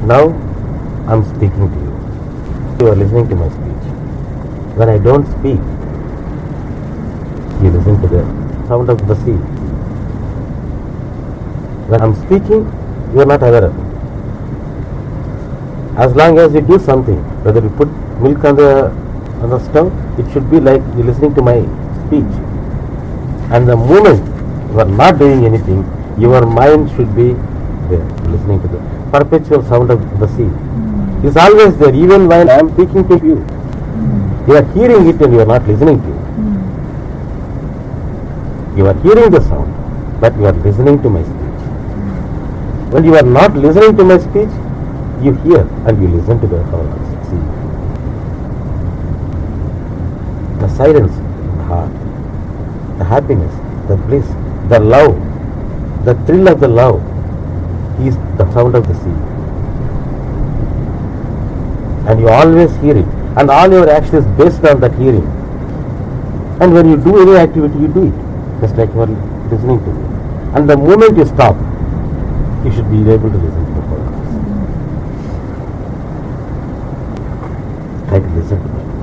Now I'm speaking to you. You are listening to my speech. When I don't speak, you listen to the sound of the sea. When I'm speaking, you are not aware of it. As long as you do something, whether you put milk on the stove, it should be like you're listening to my speech. And the moment you are not doing anything, your mind should be there, listening to the perpetual sound of the sea. It's always there, even while I am speaking to you. You are hearing it and you are not listening to it. You are hearing the sound, but you are listening to my speech. When you are not listening to my speech, you hear and you listen to the sound of the sea. The silence in the heart, the happiness, the bliss, the love, the thrill of the love is the sound of the sea. And you always hear it. And all your action is based on that hearing. And when you do any activity, you do it. Just like you are listening to me. And the moment you stop, you should be able to listen to the podcast. Try to listen to that.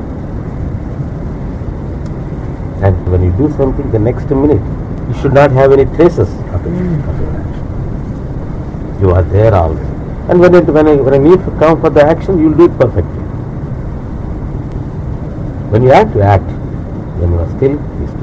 And when you do something, the next minute, you should not have any traces of your action. You are there always. And when a need to come for the action, you will do it perfectly. When you act, you act. When you are still, you stay.